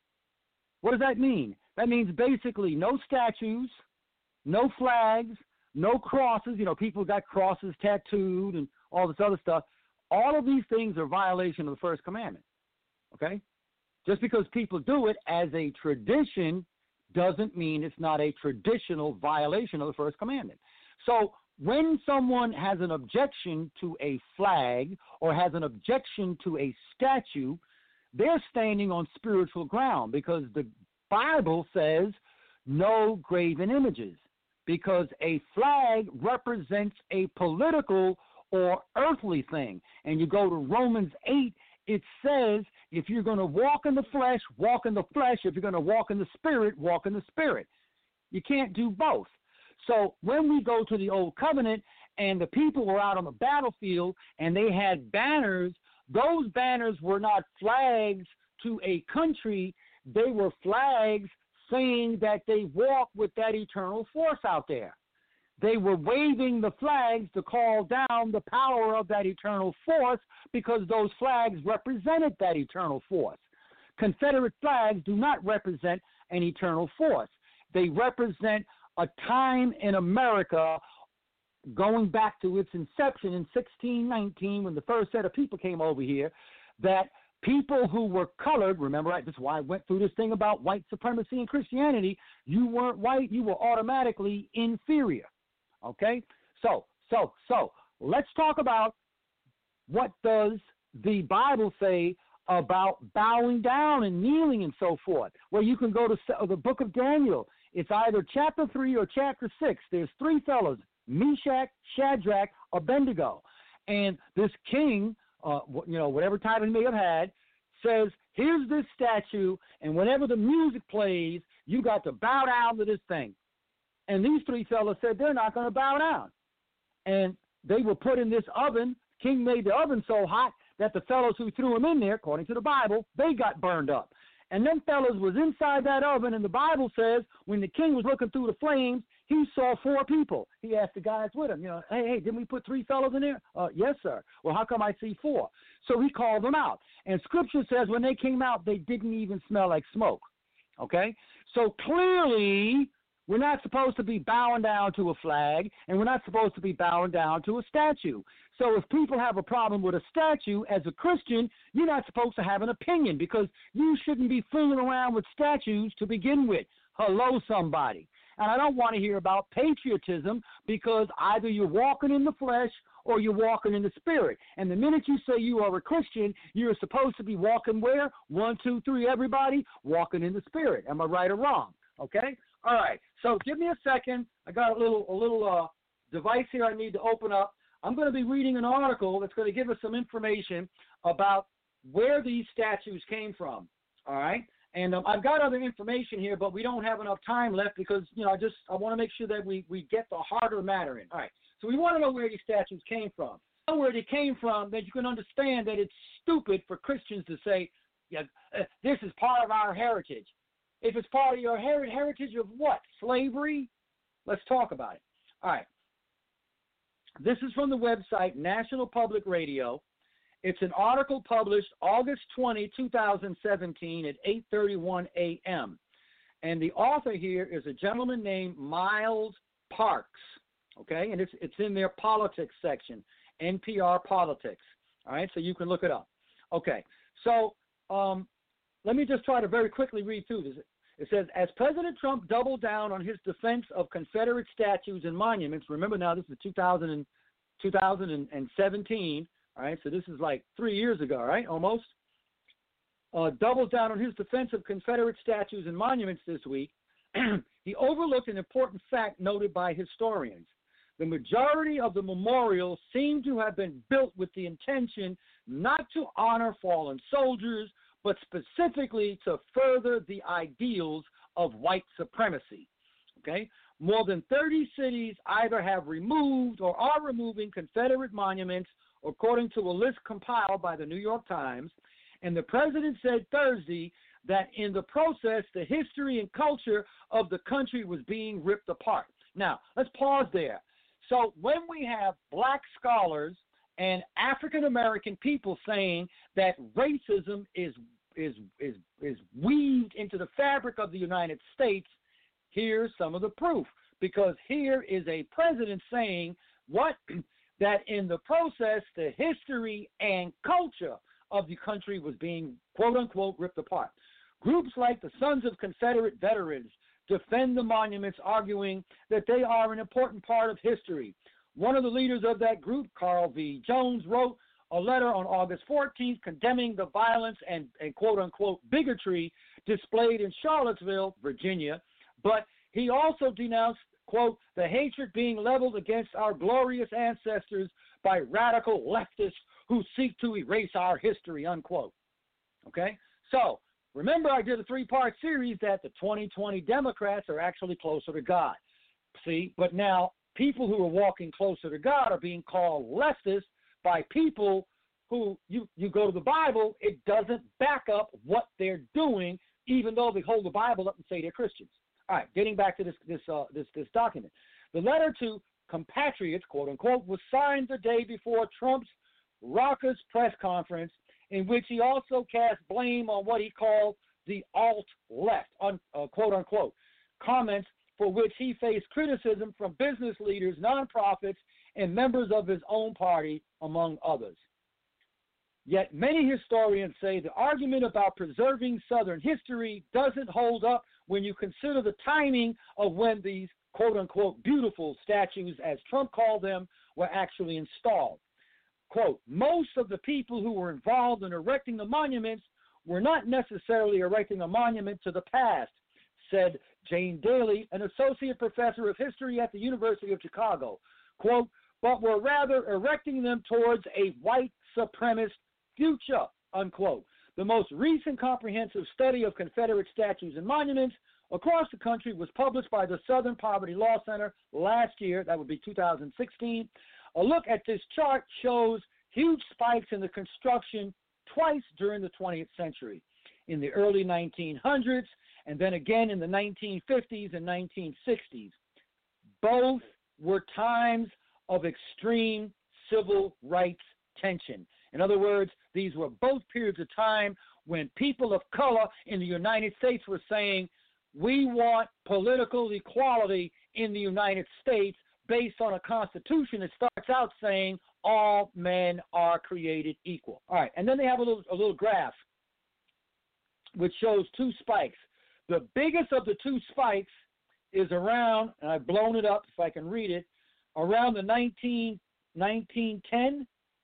What does that mean? That means basically no statues, no flags, no crosses. You know, people got crosses tattooed and all this other stuff. All of these things are violation of the first commandment, okay? Just because people do it as a tradition doesn't mean it's not a traditional violation of the first commandment. So when someone has an objection to a flag or has an objection to a statue, they're standing on spiritual ground because the Bible says no graven images, because a flag represents a political or earthly thing. And you go to Romans eight, it says if you're going to walk in the flesh, walk in the flesh. If you're going to walk in the spirit, walk in the spirit. You can't do both. So when we go to the Old Covenant and the people were out on the battlefield and they had banners, those banners were not flags to a country. They were flags saying that they walk with that eternal force out there. They were waving the flags to call down the power of that eternal force because those flags represented that eternal force. Confederate flags do not represent an eternal force. They represent a time in America going back to its inception in sixteen nineteen when the first set of people came over here, that people who were colored, remember, right, this is why I went through this thing about white supremacy and Christianity. You weren't white, you were automatically inferior. Okay? So, so, so, let's talk about what does the Bible say about bowing down and kneeling and so forth. Well, you can go to the book of Daniel. It's either chapter three or chapter six. There's three fellows, Meshach, Shadrach, Abednego. And this king, uh, you know, whatever title he may have had, says, here's this statue, and whenever the music plays, you got to bow down to this thing. And these three fellas said they're not going to bow down. And they were put in this oven. King made the oven so hot that the fellows who threw them in there, according to the Bible, they got burned up. And them fellas was inside that oven, and the Bible says when the king was looking through the flames, he saw four people. He asked the guys with him, you know, hey, hey, didn't we put three fellows in there? Uh, yes, sir. Well, how come I see four? So he called them out. And Scripture says when they came out, they didn't even smell like smoke. Okay? So clearly, we're not supposed to be bowing down to a flag, and we're not supposed to be bowing down to a statue. So if people have a problem with a statue, as a Christian, you're not supposed to have an opinion because you shouldn't be fooling around with statues to begin with. Hello, somebody. And I don't want to hear about patriotism because either you're walking in the flesh or you're walking in the spirit. And the minute you say you are a Christian, you're supposed to be walking where? One, two, three, everybody, walking in the spirit. Am I right or wrong? Okay? All right. So give me a second. I got a little a little uh, device here I need to open up. I'm going to be reading an article that's going to give us some information about where these statues came from. All right? And um, I've got other information here, but we don't have enough time left because, you know, I just I want to make sure that we, we get the heart of the matter in. All right. So we want to know where these statues came from. Know where they came from, that you can understand that it's stupid for Christians to say, yeah, uh, this is part of our heritage. If it's part of your her- heritage of what? Slavery? Let's talk about it. All right. This is from the website National Public Radio. It's an article published August twentieth, twenty seventeen at eight thirty-one a.m. And the author here is a gentleman named Miles Parks, okay? And it's it's in their politics section, N P R Politics, all right? So you can look it up. Okay, so um, let me just try to very quickly read through this. It says, as President Trump doubled down on his defense of Confederate statues and monuments, remember now this is two thousand, two thousand seventeen, all right, so this is like three years ago, right, almost. Uh, doubles down on his defense of Confederate statues and monuments this week. He overlooked an important fact noted by historians. The majority of the memorials seem to have been built with the intention not to honor fallen soldiers, but specifically to further the ideals of white supremacy. Okay? More than thirty cities either have removed or are removing Confederate monuments, according to a list compiled by the New York Times. And the president said Thursday that in the process, the history and culture of the country was being ripped apart. Now, let's pause there. So when we have black scholars and African-American people saying that racism is is is is weaved into the fabric of the United States, here's some of the proof. Because here is a president saying what? That in the process, the history and culture of the country was being, quote-unquote, ripped apart. Groups like the Sons of Confederate Veterans defend the monuments, arguing that they are an important part of history. One of the leaders of that group, Carl V. Jones, wrote a letter on August fourteenth condemning the violence and, and quote-unquote, bigotry displayed in Charlottesville, Virginia, but he also denounced, quote, the hatred being leveled against our glorious ancestors by radical leftists who seek to erase our history, unquote. Okay? So, remember I did a three-part series that the twenty twenty Democrats are actually closer to God. See? But now, people who are walking closer to God are being called leftists by people who, you, you go to the Bible, it doesn't back up what they're doing, even though they hold the Bible up and say they're Christians. All right, getting back to this this uh, this this document. The letter to compatriots, quote unquote, was signed the day before Trump's raucous press conference, in which he also cast blame on what he called the alt-left, un, uh, quote unquote, comments for which he faced criticism from business leaders, nonprofits, and members of his own party, among others. Yet many historians say the argument about preserving Southern history doesn't hold up when you consider the timing of when these quote-unquote beautiful statues, as Trump called them, were actually installed. Quote, most of the people who were involved in erecting the monuments were not necessarily erecting a monument to the past, said Jane Daly, an associate professor of history at the University of Chicago. Quote, but were rather erecting them towards a white supremacist future, unquote. The most recent comprehensive study of Confederate statues and monuments across the country was published by the Southern Poverty Law Center last year. That would be two thousand sixteen. A look at this chart shows huge spikes in the construction twice during the twentieth century, in the early nineteen hundreds and then again in the nineteen fifties and nineteen sixties. Both were times of extreme civil rights tension. In other words, these were both periods of time when people of color in the United States were saying, we want political equality in the United States based on a constitution that starts out saying all men are created equal. All right, and then they have a little, a little graph which shows two spikes. The biggest of the two spikes is around, and I've blown it up if I can read it, around the nineteen, nineteen ten,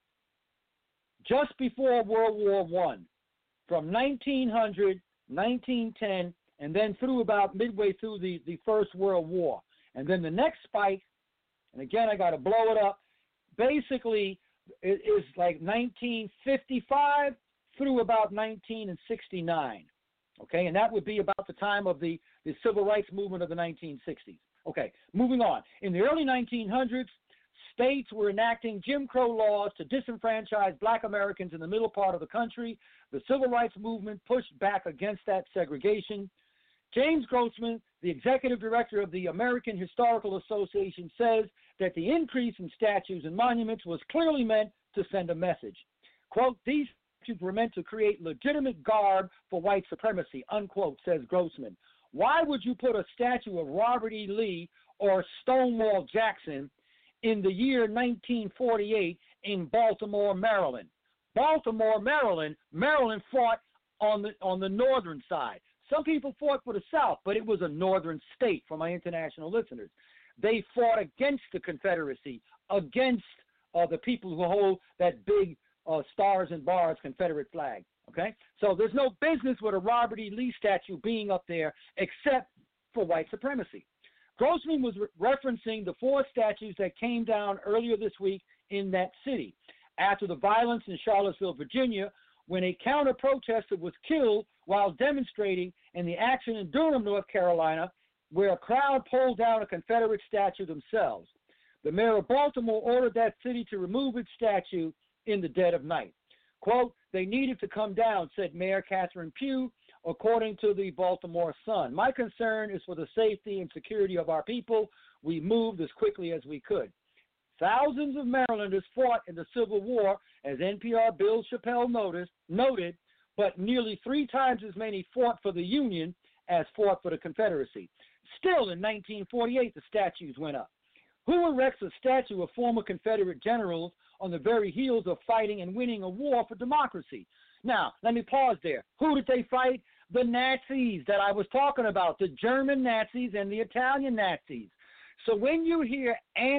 just before World War One, from nineteen hundred, nineteen ten, and then through about midway through the, the First World War. And then the next spike, and again I got to blow it up, basically it is like nineteen fifty-five through about nineteen sixty-nine. Okay, and that would be about the time of the, the civil rights movement of the nineteen sixties. Okay, moving on. In the early nineteen hundreds, states were enacting Jim Crow laws to disenfranchise black Americans in the middle part of the country. The civil rights movement pushed back against that segregation. James Grossman, the executive director of the American Historical Association, says that the increase in statues and monuments was clearly meant to send a message. Quote, these statues were meant to create legitimate garb for white supremacy, unquote, says Grossman. Why would you put a statue of Robert E. Lee or Stonewall Jackson in the year nineteen forty-eight in Baltimore, Maryland? Baltimore, Maryland, Maryland fought on the on the northern side. Some people fought for the South, but it was a northern state for my international listeners. They fought against the Confederacy, against uh, the people who hold that big uh, stars and bars Confederate flag. Okay? So there's no business with a Robert E. Lee statue being up there except for white supremacy. Grossman was re- referencing the four statues that came down earlier this week in that city after the violence in Charlottesville, Virginia, when a counter-protester was killed while demonstrating, and the action in Durham, North Carolina, where a crowd pulled down a Confederate statue themselves. The mayor of Baltimore ordered that city to remove its statue in the dead of night. Quote, they needed to come down, said Mayor Catherine Pugh, according to the Baltimore Sun. My concern is for the safety and security of our people. We moved as quickly as we could. Thousands of Marylanders fought in the Civil War, as N P R Bill Chappelle noticed, noted, but nearly three times as many fought for the Union as fought for the Confederacy. Still, in nineteen forty-eight, the statues went up. Who erects a statue of former Confederate generals on the very heels of fighting and winning a war for democracy? Now, let me pause there. Who did they fight? The Nazis that I was talking about, the German Nazis and the Italian Nazis. So when you hear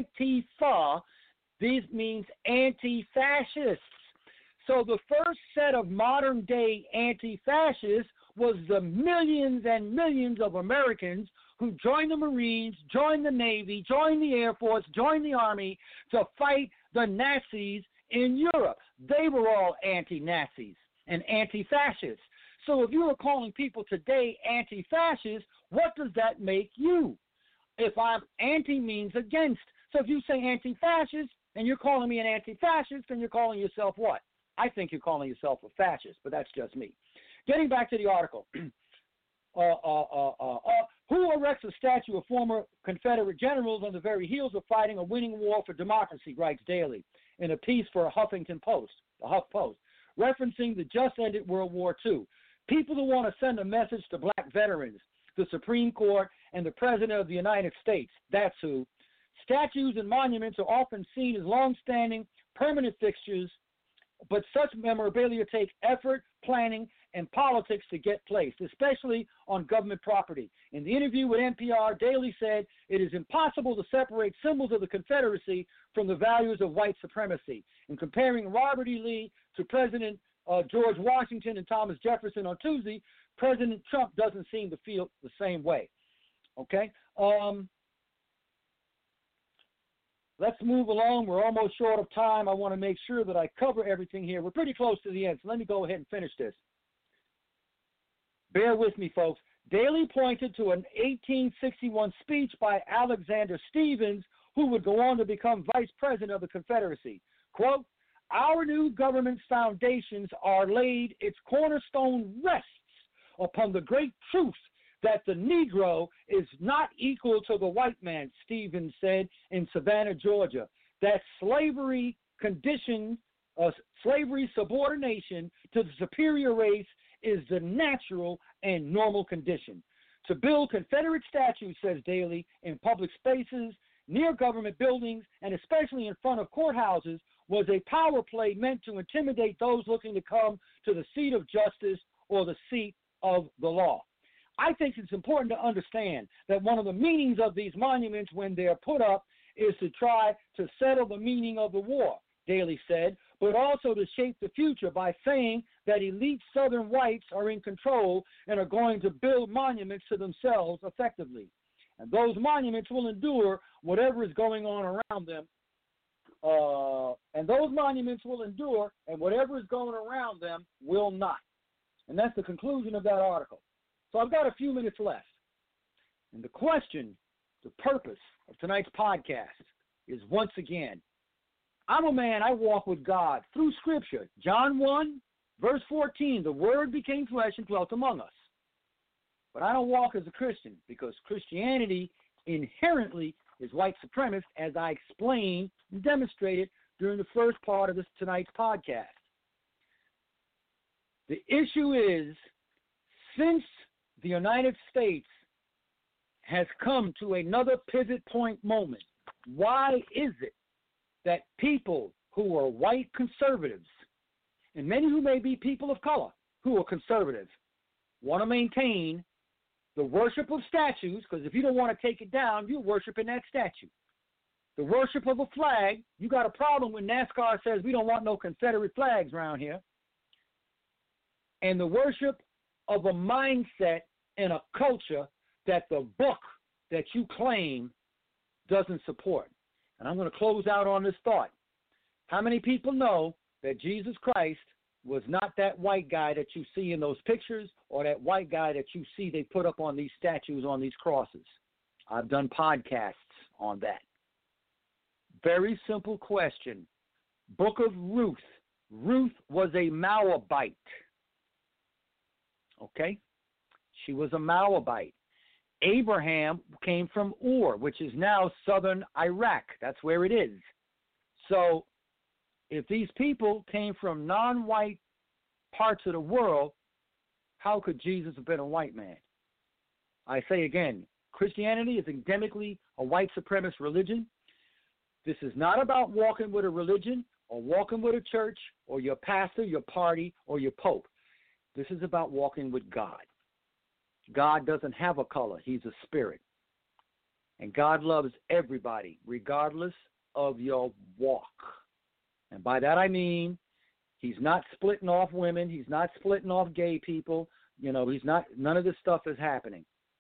Antifa, this means anti-fascists. So the first set of modern-day anti-fascists was the millions and millions of Americans who joined the Marines, joined the Navy, joined the Air Force, joined the Army to fight the Nazis in Europe. They were all anti-Nazis and anti-fascists. So if you are calling people today anti-fascists, what does that make you? If I'm anti means against. So if you say anti-fascist and you're calling me an anti-fascist, then you're calling yourself what? I think you're calling yourself a fascist, but that's just me. Getting back to the article. uh, uh, uh, uh, uh, who erects a statue of former Confederate generals on the very heels of fighting a winning war for democracy, writes Daly in a piece for Huffington Post, the Huff Post, referencing the just-ended World War Two. People who want to send a message to black veterans, the Supreme Court, and the President of the United States. That's who. Statues and monuments are often seen as long-standing, permanent fixtures, but such memorabilia take effort, planning, and politics to get placed, especially on government property. In the interview with N P R, Daly said it is impossible to separate symbols of the Confederacy from the values of white supremacy. In comparing Robert E. Lee to President uh, George Washington and Thomas Jefferson on Tuesday, President Trump doesn't seem to feel the same way. Okay? Um, let's move along. We're almost short of time. I want to make sure that I cover everything here. We're pretty close to the end, so let me go ahead and finish this. Bear with me, folks. Daley pointed to an eighteen sixty-one speech by Alexander Stephens, who would go on to become vice president of the Confederacy. Quote, "Our new government's foundations are laid, its cornerstone rests upon the great truth that the Negro is not equal to the white man," Stephens said in Savannah, Georgia, "that slavery condition, uh, slavery subordination to the superior race is the natural and normal condition. To build Confederate statues," says Daley, "in public spaces, near government buildings, and especially in front of courthouses, was a power play meant to intimidate those looking to come to the seat of justice or the seat of the law." I think it's important to understand that one of the meanings of these monuments when they're put up is to try to settle the meaning of the war, Daley said, but also to shape the future by saying that elite Southern whites are in control and are going to build monuments to themselves effectively. And those monuments will endure whatever is going on around them. Uh, and those monuments will endure, and whatever is going around them will not. And that's the conclusion of that article. So I've got a few minutes left. And the question, the purpose of tonight's podcast is once again, I'm a man, I walk with God through Scripture. John one, verse fourteen, the Word became flesh and dwelt among us. But I don't walk as a Christian because Christianity inherently is white supremacist, as I explained and demonstrated during the first part of this tonight's podcast. The issue is, since the United States has come to another pivot point moment, why is it that people who are white conservatives, and many who may be people of color who are conservative, want to maintain the worship of statues, because if you don't want to take it down, you're worshiping that statue. The worship of a flag, you got a problem when NASCAR says we don't want no Confederate flags around here. And the worship of a mindset and a culture that the book that you claim doesn't support. And I'm going to close out on this thought. How many people know that Jesus Christ was not that white guy that you see in those pictures or that white guy that you see they put up on these statues on these crosses? I've done podcasts on that. Very simple question. Book of Ruth. Ruth was a Moabite. Okay? She was a Moabite. Abraham came from Ur, which is now southern Iraq. That's where it is. So if these people came from non-white parts of the world, how could Jesus have been a white man? I say again, Christianity is endemically a white supremacist religion. This is not about walking with a religion or walking with a church or your pastor, your party, or your pope. This is about walking with God. God doesn't have a color. He's a spirit. And God loves everybody, regardless of your walk. And by that I mean he's not splitting off women. He's not splitting off gay people. You know, he's not, none of this stuff is happening.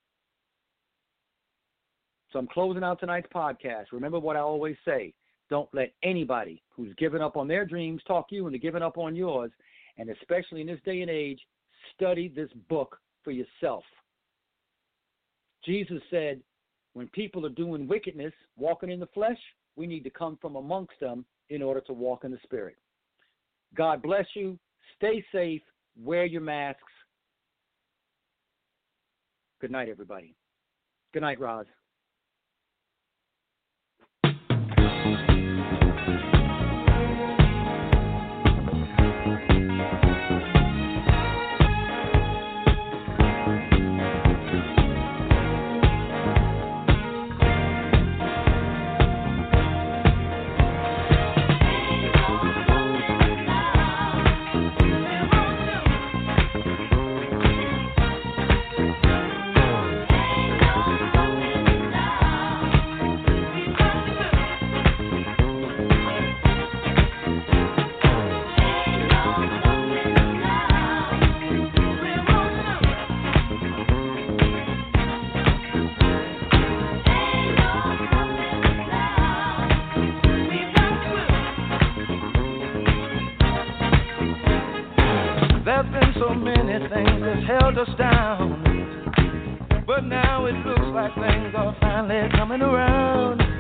So I'm closing out tonight's podcast. Remember what I always say. Don't let anybody who's given up on their dreams talk you into giving up on yours. And especially in this day and age, study this book for yourself. Jesus said, when people are doing wickedness, walking in the flesh, we need to come from amongst them in order to walk in the spirit. God bless you. Stay safe. Wear your masks. Good night, everybody. Good night, Roz. There's been so many things that's held us down, but now it looks like things are finally coming around.